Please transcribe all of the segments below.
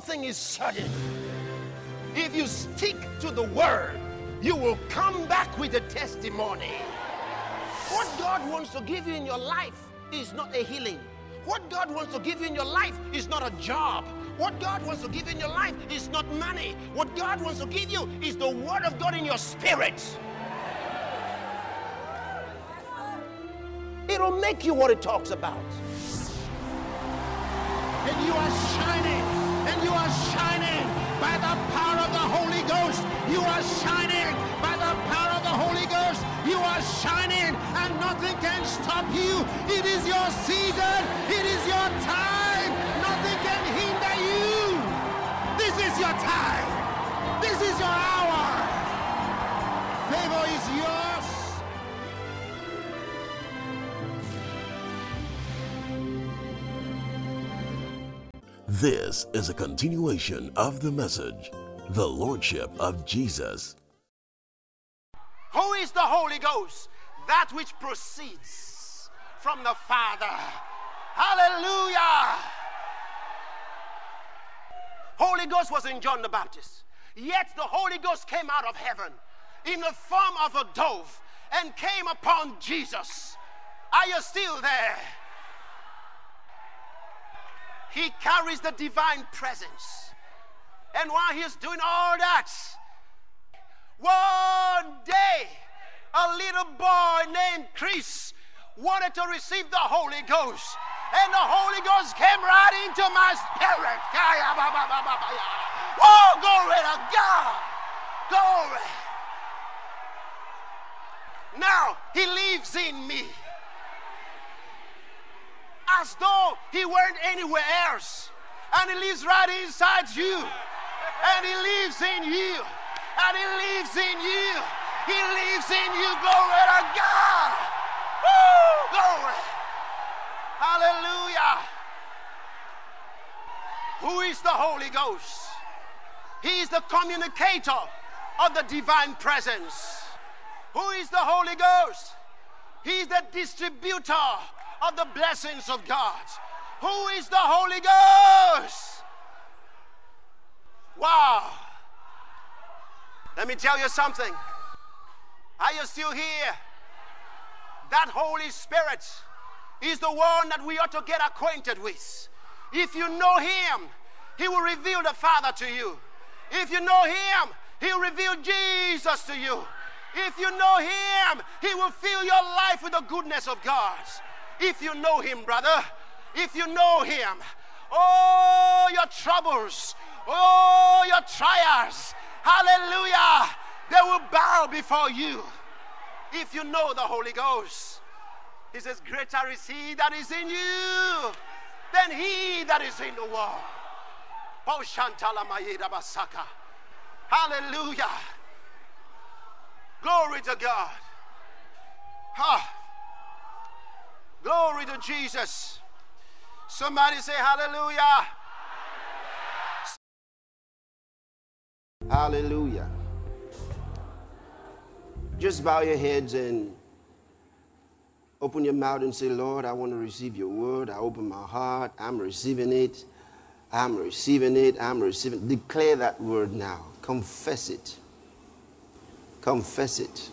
thing is certain. If you stick to the word, you will come back with a testimony. What God wants to give you in your life is not a healing. What God wants to give you in your life is not a job. What God wants to give you in your life is not money. What God wants to give you is the word of God in your spirit. It'll make you what it talks about. And you are shining. And you are shining by the power of the Holy Ghost. You are shining by the power of the Holy Ghost. You are shining and nothing can stop you. It is your season. It is your time. Nothing can hinder you. This is your time. This is your hour. Favor is yours. This is a continuation of the message, The Lordship of Jesus. Who is the Holy Ghost? That which proceeds from the Father. Hallelujah. Holy Ghost was in John the Baptist. Yet the Holy Ghost came out of heaven in the form of a dove and came upon Jesus. Are you still there? He carries the divine presence. And while he's doing all that, one day, a little boy named Chris wanted to receive the Holy Ghost. And the Holy Ghost came right into my spirit. Oh, glory to God. Glory. Now, he lives in me. As though he weren't anywhere else. And he lives right inside you. And he lives in you. And he lives in you. He lives in you. Glory to God. Woo! Glory. Hallelujah. Who is the Holy Ghost? He is the communicator of the divine presence. Who is the Holy Ghost? He is the distributor of the blessings of God. Who is the Holy Ghost? Wow. Let me tell you something. Are you still here? That Holy Spirit is the one that we ought to get acquainted with. If you know him, he will reveal the Father to you. If you know him, he'll reveal Jesus to you. If you know him, he will fill your life with the goodness of God. If you know him, brother, if you know him, oh, your troubles, oh, your trials, hallelujah, they will bow before you. If you know the Holy Ghost, he says, greater is he that is in you than he that is in the world. Hallelujah. Glory to God. Glory to Jesus. Somebody say hallelujah. Hallelujah. Just bow your heads and open your mouth and say, Lord, I want to receive your word. I open my heart. I'm receiving it. I'm receiving it. I'm receiving it. Declare that word now. Confess it. Confess it.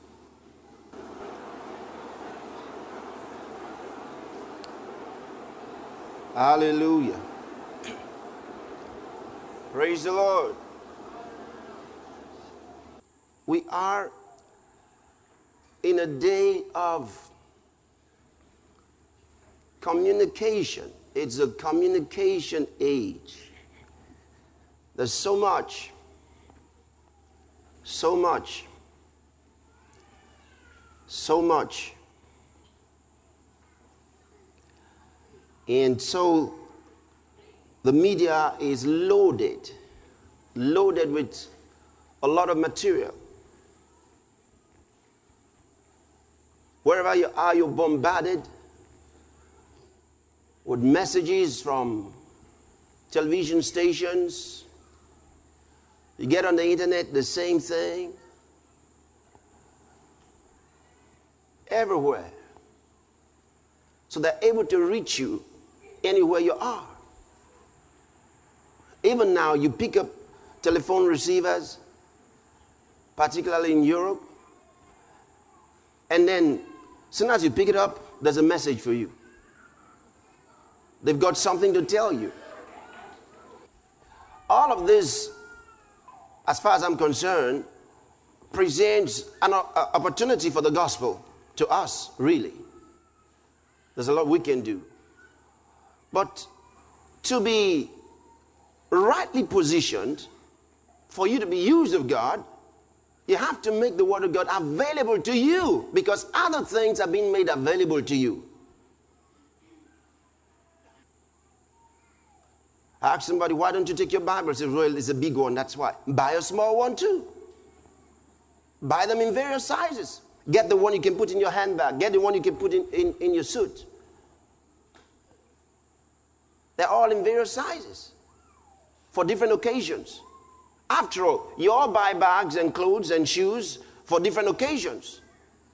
Hallelujah. Praise the Lord. We are in a day of communication. It's a communication age. There's so much. So much. So much. And so the media is loaded with a lot of material. Wherever you are, you're bombarded with messages from television stations. You get on the internet, the same thing. Everywhere. So they're able to reach you anywhere you are. Even now, you pick up telephone receivers, particularly in Europe, and then as soon as you pick it up, there's a message for you. They've got something to tell you. All of this, as far as I'm concerned, presents an opportunity for the gospel to us, really. There's a lot we can do. But to be rightly positioned, for you to be used of God, you have to make the word of God available to you, because other things are being made available to you. I asked somebody, why don't you take your Bible? He said, well, it's a big one, that's why. Buy a small one too. Buy them in various sizes. Get the one you can put in your handbag. Get the one you can put in your suit. They're all in various sizes for different occasions. After all, you all buy bags and clothes and shoes for different occasions.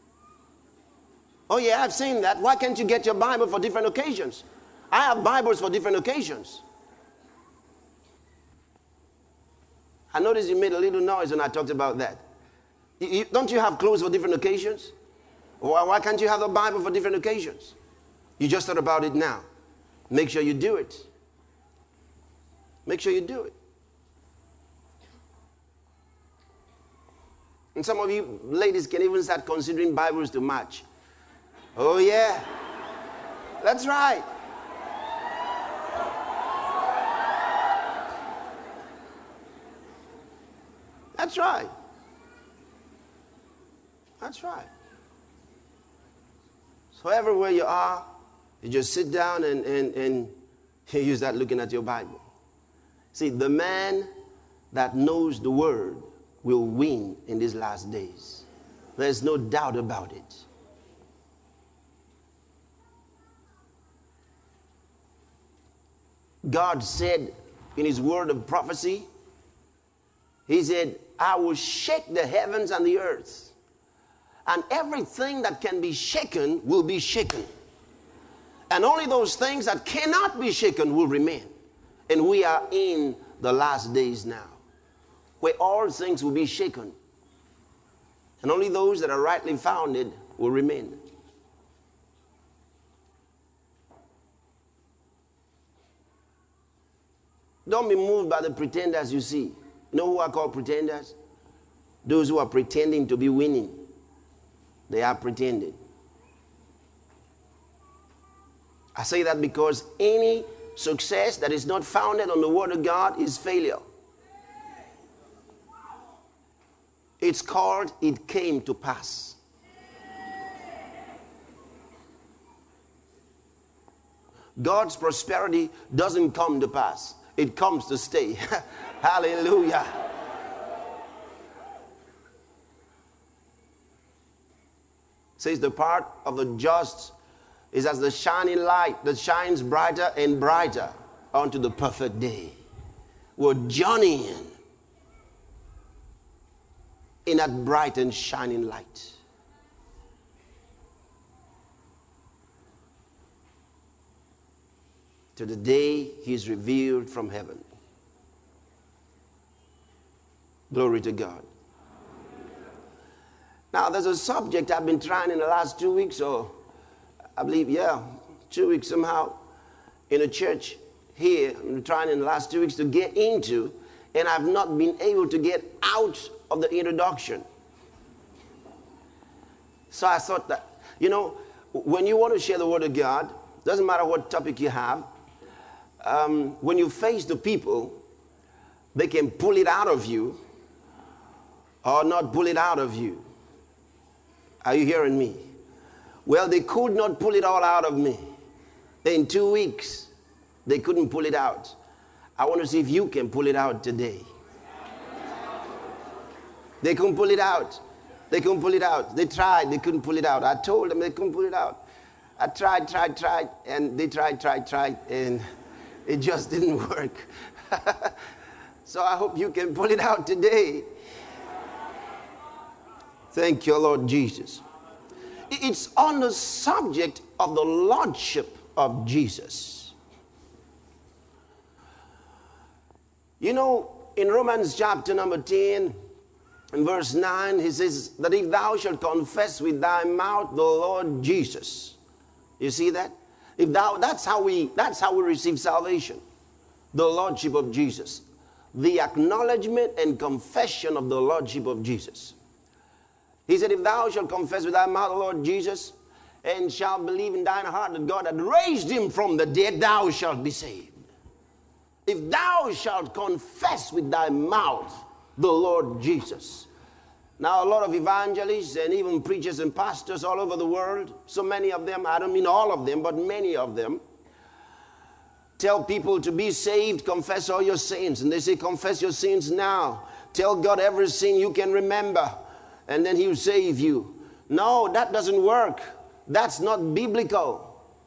Oh yeah, I've seen that. Why can't you get your Bible for different occasions? I have Bibles for different occasions. I noticed you made a little noise when I talked about that. Don't you have clothes for different occasions? Why can't you have a Bible for different occasions? You just thought about it now. Make sure you do it. Make sure you do it. And some of you ladies can even start considering Bibles to match. Oh yeah, that's right. That's right. That's right. So everywhere you are, you just sit down and you start looking at your Bible. See, the man that knows the word will win in these last days. There's no doubt about it. God said in his word of prophecy, he said, I will shake the heavens and the earth, and everything that can be shaken will be shaken. And only those things that cannot be shaken will remain. And we are in the last days now, where all things will be shaken. And only those that are rightly founded will remain. Don't be moved by the pretenders you see. You know who are called pretenders? Those who are pretending to be winning. They are pretending. I say that because any success that is not founded on the word of God is failure. It's called it came to pass. God's prosperity doesn't come to pass. It comes to stay. Hallelujah. Says the part of the just is as the shining light that shines brighter and brighter unto the perfect day. We're journeying in that bright and shining light. To the day he is revealed from heaven. Glory to God. Now, there's a subject I've been trying in the last 2 weeks, or I believe, 2 weeks somehow, in a church here. I'm trying in the last 2 weeks to get into, and I've not been able to get out of the introduction. So I thought that, when you want to share the word of God, doesn't matter what topic you have, when you face the people, they can pull it out of you or not pull it out of you. Are you hearing me? Well, they could not pull it all out of me. In 2 weeks, they couldn't pull it out. I want to see if you can pull it out today. They couldn't pull it out. They couldn't pull it out. They tried, they couldn't pull it out. I told them they couldn't pull it out. I tried, and they tried, and it just didn't work. So I hope you can pull it out today. Thank you, Lord Jesus. It's on the subject of the Lordship of Jesus. You know, in Romans chapter number 10, in verse 9, he says that if thou shalt confess with thy mouth the Lord Jesus. You see that? If thou, that's how we receive salvation. The Lordship of Jesus. The acknowledgement and confession of the Lordship of Jesus. He said, if thou shalt confess with thy mouth the Lord Jesus, and shalt believe in thine heart that God had raised him from the dead, thou shalt be saved. If thou shalt confess with thy mouth the Lord Jesus. Now, a lot of evangelists and even preachers and pastors all over the world, so many of them, I don't mean all of them, but many of them, tell people to be saved, confess all your sins. And they say, confess your sins now. Tell God every sin you can remember, and then he'll save you. No, that doesn't work. That's not biblical.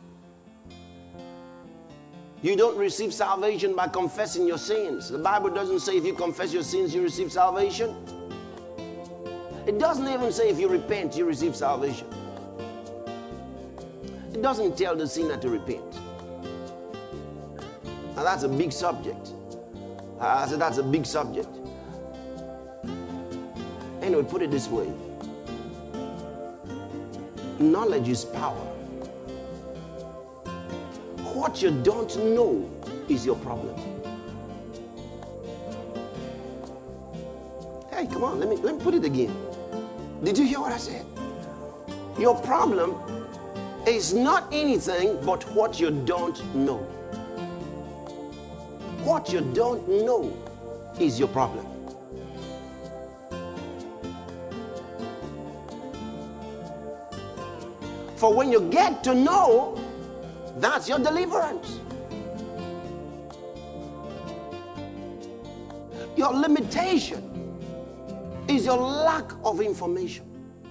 You don't receive salvation by confessing your sins. The Bible doesn't say if you confess your sins, you receive salvation. It doesn't even say if you repent, you receive salvation. It doesn't tell the sinner to repent. Now that's a big subject. I said that's a big subject. Anyway, put it this way. Knowledge is power. What you don't know is your problem. Hey, come on, let me put it again. Did you hear what I said? Your problem is not anything but what you don't know. What you don't know is your problem. For when you get to know, that's your deliverance. Your limitation is your lack of information.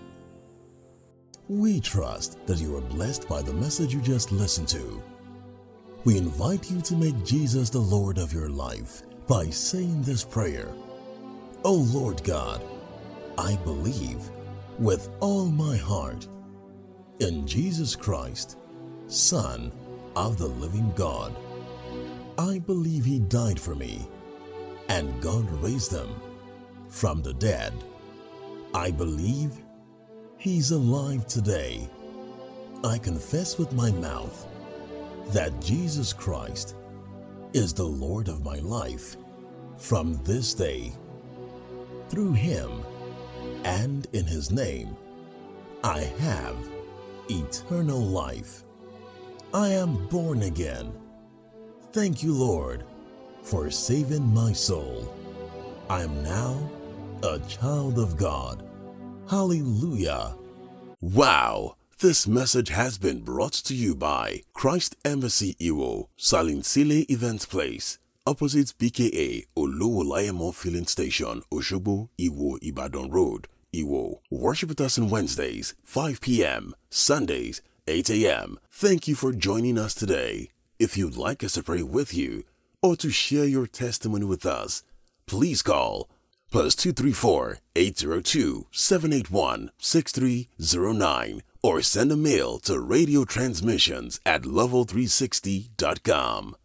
We trust that you are blessed by the message you just listened to. We invite you to make Jesus the Lord of your life by saying this prayer. O Lord God, I believe with all my heart in Jesus Christ, Son of the living God. I believe he died for me, and God raised him from the dead. I believe he's alive today. I confess with my mouth that Jesus Christ is the Lord of my life from this day. Through him and in his name, I have eternal life. I am born again. Thank you, Lord, for saving my soul. I am now a child of God. Hallelujah. Wow! This message has been brought to you by Christ Embassy Iwo, Salinsile Event Place, opposite PKA Oluwolayemo Filling Station, Osogbo, Iwo, Ibadan Road, Iwo. Worship with us on Wednesdays, 5 p.m., Sundays, 8 a.m. Thank you for joining us today. If you'd like us to pray with you or to share your testimony with us, please call +234 802 781 6309 or send a mail to radiotransmissions@level360.com.